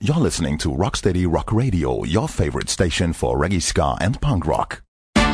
You're listening to Rocksteady Rock Radio, your favorite station for reggae, ska and punk rock.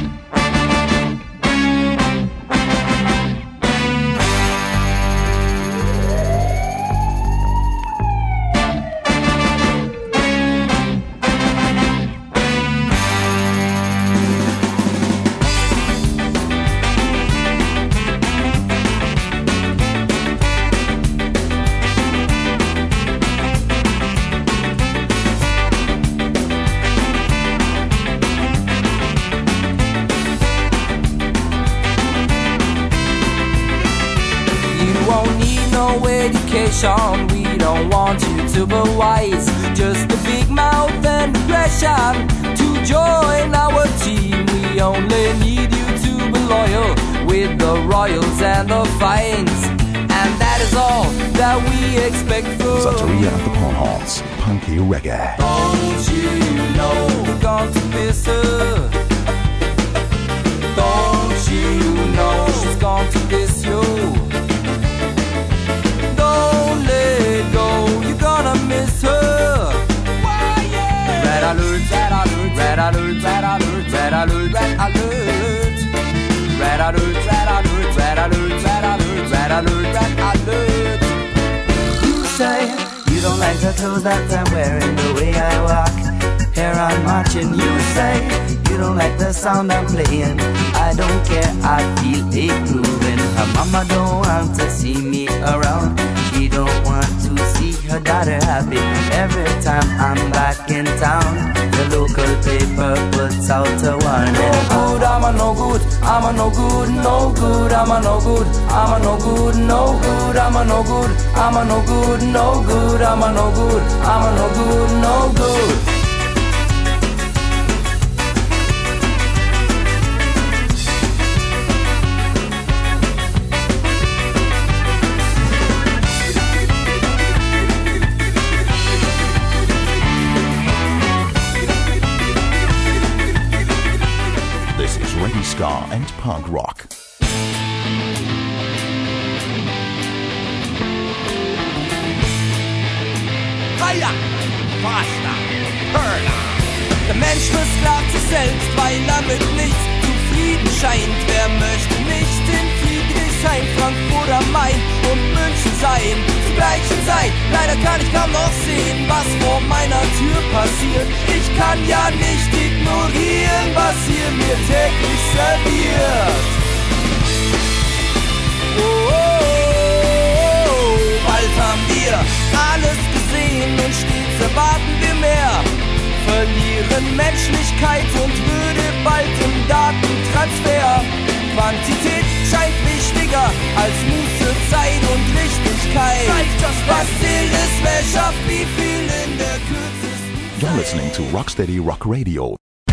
We don't want you to be wise, just a big mouth and aggression to join our team. We only need you to be loyal with the royals and the fines, and that is all that we expect from Santeria and the Pornhorns, punky reggae. Don't you know we're going to miss her? Don't you know she's going to miss you? Miss her. Why, yeah. Red alert, red alert, red alert, red alert, red alert, red alert. Red alert, red alert, red alert, red alert, red alert, red alert. You say you don't like the clothes that I'm wearing, the way I walk, hair I'm marching. You say you don't like the sound I'm playing. I don't care, I feel it grooving. Her mama don't want to see me around. She don't want to see her daughter happy. Every time I'm back in town, the local paper puts out a warning. No good, I'm a no good, I'm a no good, no good, I'm a no good, I'm a no good, no good, I'm a no good, I'm a no good, no good, I'm a no good, I'm a no good, no good. Ska and punk rock. Feier, faster, Hörner. Der Mensch versklavt sich selbst, weil er mit nichts zufrieden scheint. Wer möchte nicht in Friedrichshain, Frankfurt am Main und München sein? Zur gleichen Zeit, leider kann ich kaum noch sehen, was vor meiner Tür passiert. Ich kann ja nicht ignorieren, was hier mir täglich serviert. Oh, oh, oh, oh. Bald haben wir alles gesehen und stets erwarten wir mehr. Verlieren Menschlichkeit und Würde bald im Datentransfer. Quantität scheint wichtiger als Muße, Zeit und Richtigkeit. Was zählt ist, wer schafft wie viel in der kürzesten Zeit. You're listening to Rocksteady Rock Radio.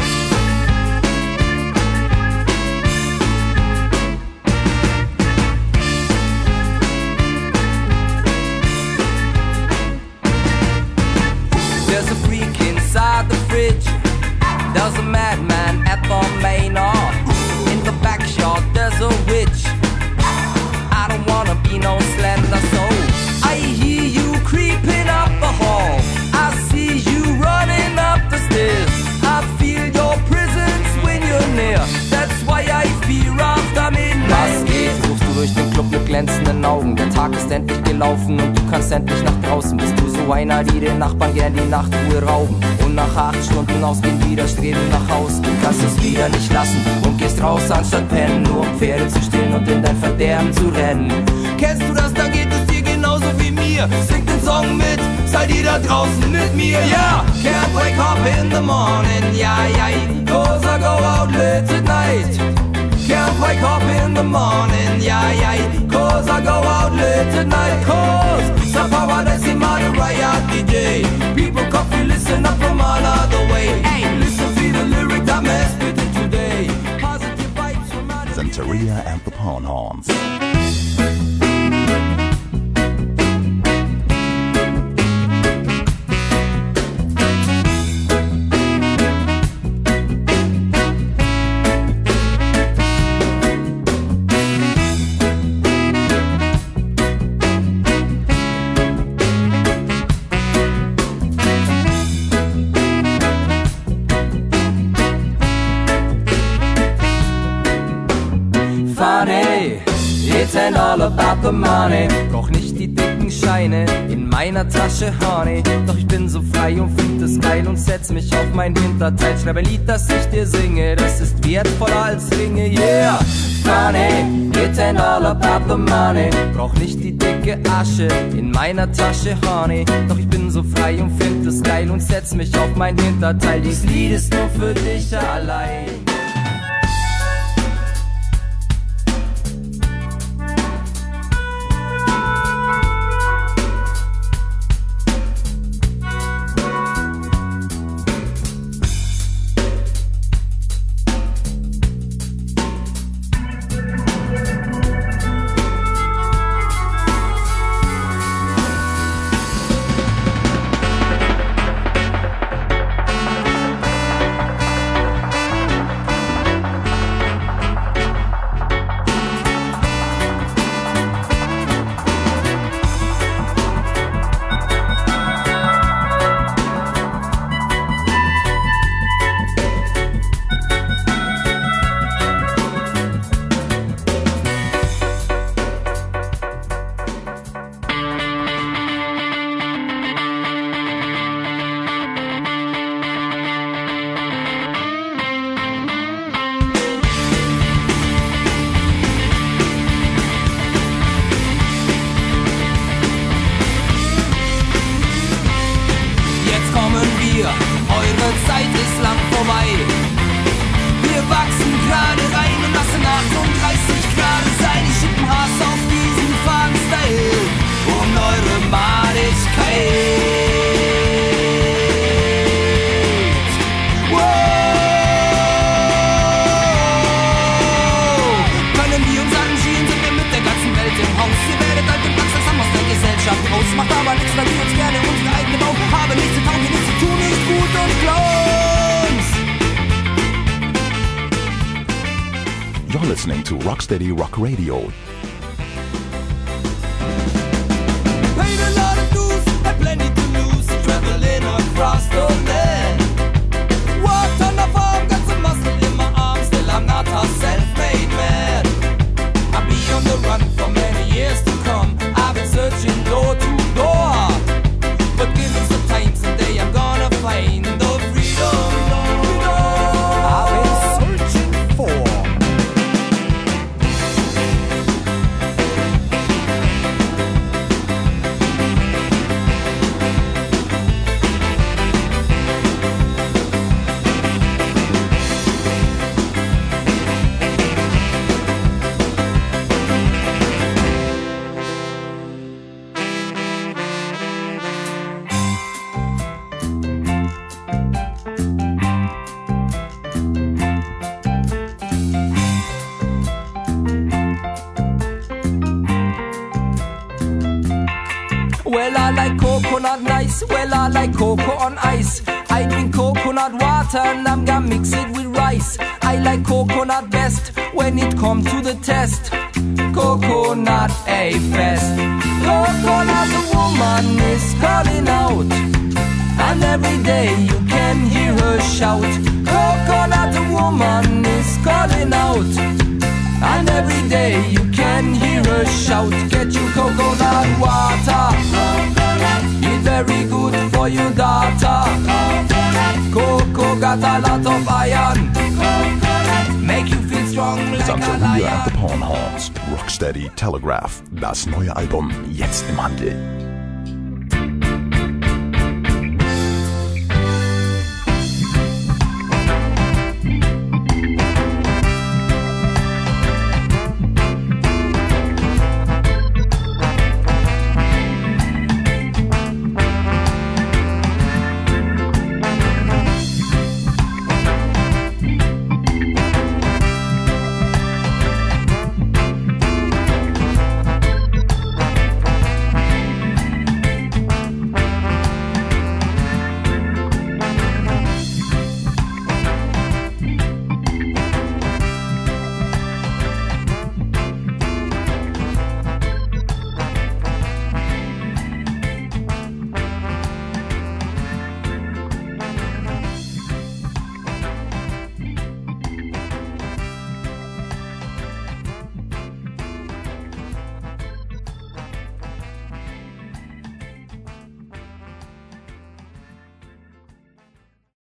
There's a freak inside the fridge. There's a madman at the main art. In the back yard there's a witch. I don't wanna be no slender soul. I hear you creeping up the hall. I see you running up the stairs. I feel your presence when you're near. That's why I fear after midnight. Was geht? Rufst du durch den Club mit glänzenden Augen. Der Tag ist endlich gelaufen und du kannst endlich nach draußen. Bist du so einer, die den Nachbarn gern die Nachtruhe rauben und nach 8 Stunden ausgehen wieder streben nach Haus. Du kannst es wieder nicht lassen und gehst raus anstatt pennen, nur um Pferde zu stillen und in dein Verderben zu rennen. Kennst du das? Dann geht es dir genauso wie mir. Sing den Song mit, seid ihr da draußen mit mir? Ja, yeah. Can't wake up in the morning, yeah, yeah, cause I go out late at night. Can't wake up in the morning, yeah, yeah, cause I go out late at night. Cause somehow I see my riot DJ. People coffee, listen up from all other way. Hey, listen to the lyric that mess with it today. Positive vibes from out of Santeria and the Pornhorns. it ain't all about the money. Brauch nicht die dicken Scheine in meiner Tasche, honey. Doch ich bin so frei und find es geil und setz mich auf mein Hinterteil. Schreibe ein Lied, das ich dir singe, das ist wertvoller als Ringe, yeah. Funny, it ain't all about the money. Brauch nicht die dicke Asche in meiner Tasche, honey. Doch ich bin so frei und find es geil und setz mich auf mein Hinterteil. Dies Lied ist nur für dich allein. Eure Zeit ist lang vorbei. Wir wachsen gerade rein und lassen 38 Grad sein. Ich schicken Hass auf diesen Fahnenstyle und eure Madigkeit. Wow. Können wir uns arrangieren, sind wir mit der ganzen Welt im Haus. Ihr werdet alt und langsam haben aus der Gesellschaft raus. Macht aber nichts, weil wir uns gerne unsere eigene Bau haben. Nichts zu taugen, nichts zu tun, ist gut und Clowns. You're listening to Rocksteady Rock Radio. Paid a lot of dues, had plenty to lose, traveling across the land. Walked on the farm, got some muscle in my arms, still I'm not a self-made man. I'll be on the run for many years to come. I've been searching door to door, but given some time someday I'm gonna find the freedom I've been searching for. Well, I like coconut nice, well, I like cocoa on ice. I drink coconut water and I'm gonna mix it with rice. I like coconut best when it comes to the test. Coconut a fest. Coconut, the woman is calling out, and every day you can hear her shout. Coconut, the woman is calling out, and every day you can hear her shout. Get you coconut water, it's very good for your daughter. Cocoa got a lot of iron, make you feel strong like a Santeria lion. at the Pornhorns. Rocksteady Telegraph. Das neue Album jetzt im Handel.